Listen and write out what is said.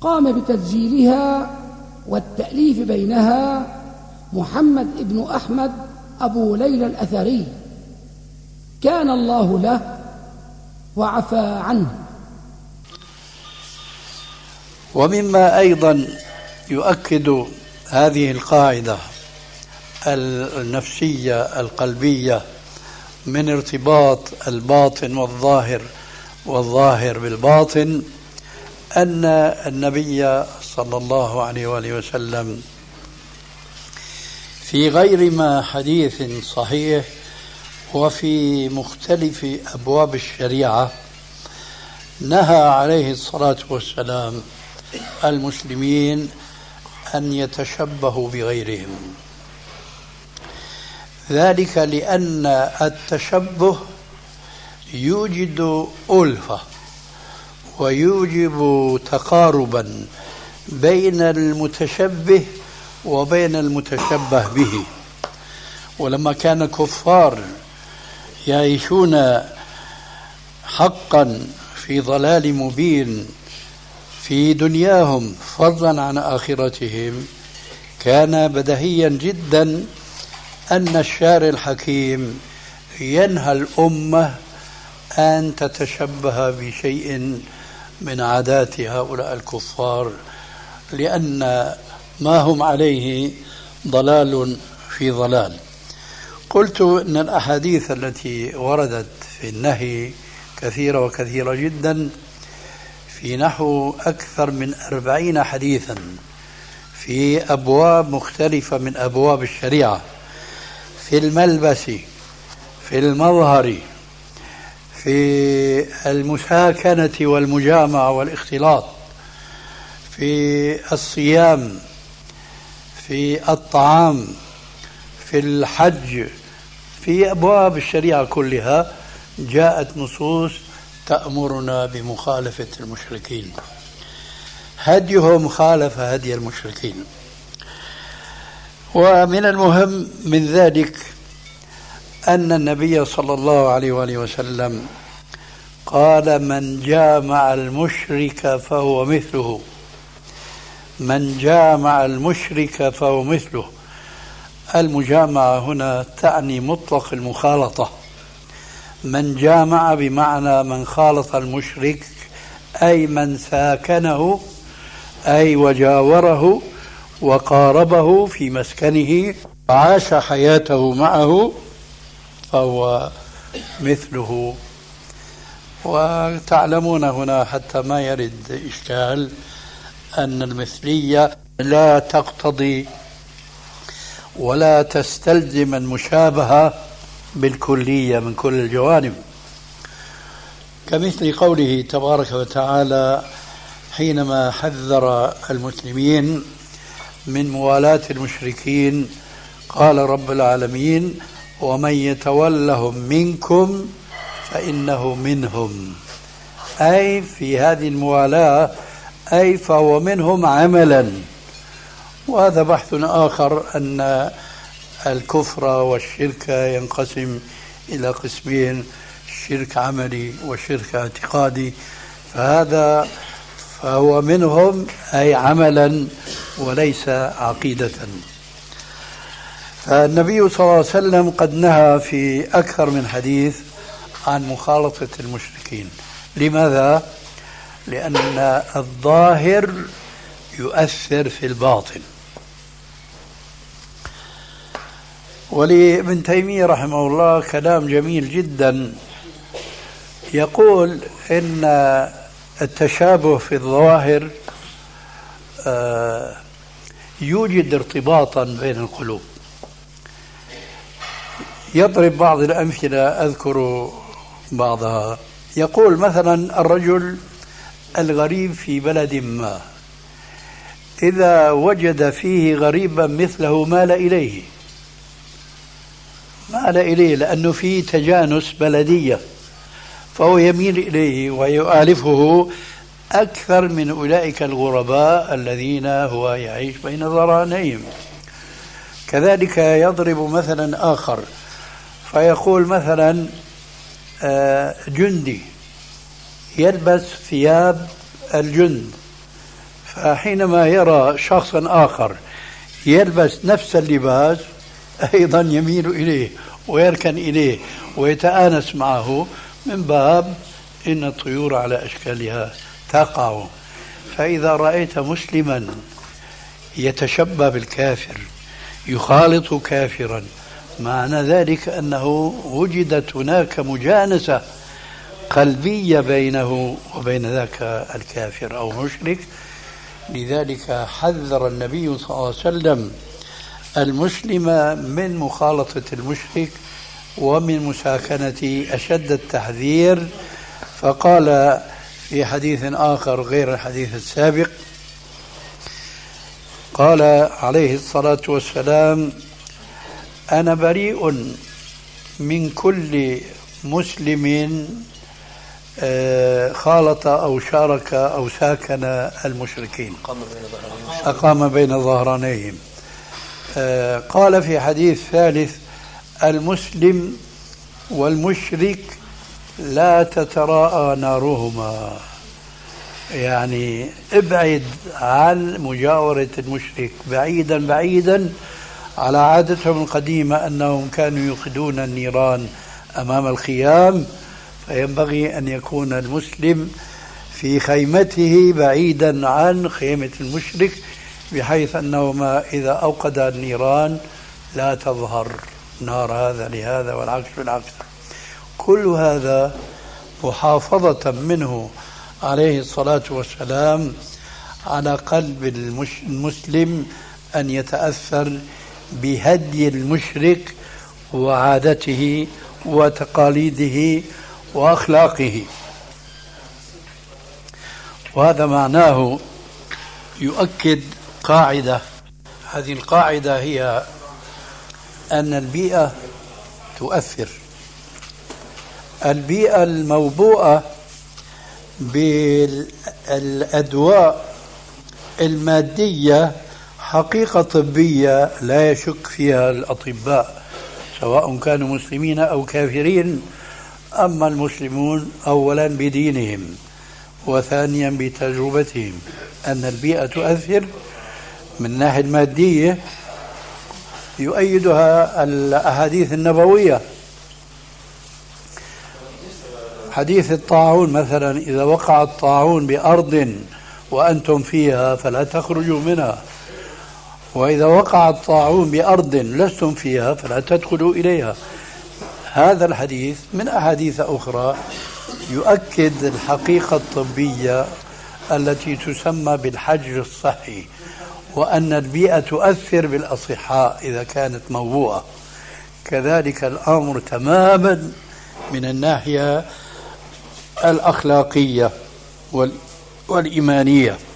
قام بتسجيلها والتأليف بينها محمد بن أحمد أبو ليلى الأثري، كان الله له وعفى عنه. ومما أيضا يؤكد هذه القاعدة النفسية القلبية من ارتباط الباطن والظاهر والظاهر بالباطن أن النبي صلى الله عليه وآله وسلم في غير ما حديث صحيح وفي مختلف أبواب الشريعة نهى عليه الصلاة والسلام المسلمين أن يتشبهوا بغيرهم، ذلك لأن التشبه يوجد ألفة ويوجب تقاربا بين المتشبه وبين المتشبه به. ولما كان كفار يعيشون حقا في ضلال مبين في دنياهم فضلا عن آخرتهم، كان بديهيا جدا أن الشارع الحكيم ينهى الأمة أن تتشبه بشيء من عادات هؤلاء الكفار، لأن ما هم عليه ضلال في ضلال. قلت أن الأحاديث التي وردت في النهي كثيرة وكثيرة جدا، في نحو أكثر من 40 حديثا في أبواب مختلفة من أبواب الشريعة، في الملبس، في المظهر، في المساكنة والمجامعة والاختلاط، في الصيام، في الطعام، في الحج، في أبواب الشريعة كلها جاءت نصوص تأمرنا بمخالفة المشركين، هديهم خالف هدي المشركين. ومن المهم من ذلك أن النبي صلى الله عليه وآله وسلم قال: من جامع المشرك فهو مثله، من جامع المشرك فهو مثله. المجامعة هنا تعني مطلق المخالطة، من جامع بمعنى من خالط المشرك، أي من ساكنه، أي وجاوره وقاربه في مسكنه وعاش حياته معه، فهو مثله. وتعلمون هنا حتى ما يرد إشكال أن المثلية لا تقتضي ولا تستلزم المشابهة بالكلية من كل الجوانب، كمثل قوله تبارك وتعالى حينما حذر المسلمين من موالاة المشركين، قال رب العالمين: ومن يتولهم منكم فإنه منهم، أي في هذه الموالاة، أي فهو منهم عملا. وهذا بحث آخر، أن الكفر والشرك ينقسم إلى قسمين: شرك عملي وشرك اعتقادي، فهو منهم أي عملا وليس عقيدة. فالنبي صلى الله عليه وسلم قد نهى في أكثر من حديث عن مخالطة المشركين. لماذا؟ لأن الظاهر يؤثر في الباطن. ولابن تيمية رحمه الله كلام جميل جدا، يقول إن التشابه في الظواهر يوجد ارتباطا بين القلوب. يضرب بعض الأمثلة أذكر بعضها. يقول مثلا الرجل الغريب في بلد ما إذا وجد فيه غريبا مثله مال إليه لأنه فيه تجانس بلدية، فهو يميل إليه ويؤالفه أكثر من أولئك الغرباء الذين هو يعيش بين ظهرانيهم. كذلك يضرب مثلا آخر فيقول مثلا جندي يلبس ثياب الجند، فحينما يرى شخصا آخر يلبس نفس اللباس أيضا يميل إليه ويركن إليه ويتآنس معه، من باب إن الطيور على أشكالها تقع. فإذا رأيت مسلما يتشبه بالكافر يخالط كافرا، معنى ذلك أنه وجدت هناك مجانسة قلبية بينه وبين ذاك الكافر أو مشرك. لذلك حذر النبي صلى الله عليه وسلم المسلم من مخالطة المشرك ومن مساكنة أشد التحذير، فقال في حديث آخر غير الحديث السابق، قال عليه الصلاة والسلام: أنا بريء من كل مسلم خالط أو شارك أو ساكن المشركين، أقام بين ظهرانيهم. قال في حديث ثالث: المسلم والمشرك لا تتراءى نارهما، يعني ابعد عن مجاورة المشرك بعيدا بعيدا. على عادتهم القديمة أنهم كانوا يوقدون النيران أمام الخيام، فينبغي أن يكون المسلم في خيمته بعيدا عن خيمة المشرك، بحيث أنهما إذا أوقد النيران لا تظهر نار هذا لهذا والعكس بالعكس. كل هذا محافظة منه عليه الصلاة والسلام على قلب المسلم أن يتأثر بهدي المشرك وعادته وتقاليده وأخلاقه. وهذا معناه يؤكد قاعدة، هذه القاعدة هي أن البيئة تؤثر. البيئة الموبوءة بالأدواء المادية حقيقة طبية لا يشك فيها الأطباء سواء كانوا مسلمين أو كافرين. أما المسلمون أولا بدينهم وثانيا بتجربتهم أن البيئة تؤثر من الناحية المادية، يؤيدها الأحاديث النبوية. حديث الطاعون مثلا: إذا وقع الطاعون بأرض وأنتم فيها فلا تخرجوا منها، وإذا وقع الطاعون بأرض لستم فيها فلا تدخلوا إليها. هذا الحديث من أحاديث أخرى يؤكد الحقيقة الطبية التي تسمى بالحجر الصحي، وأن البيئة تؤثر بالأصحاء إذا كانت موبوءة. كذلك الأمر تماما من الناحية الأخلاقية والإيمانية.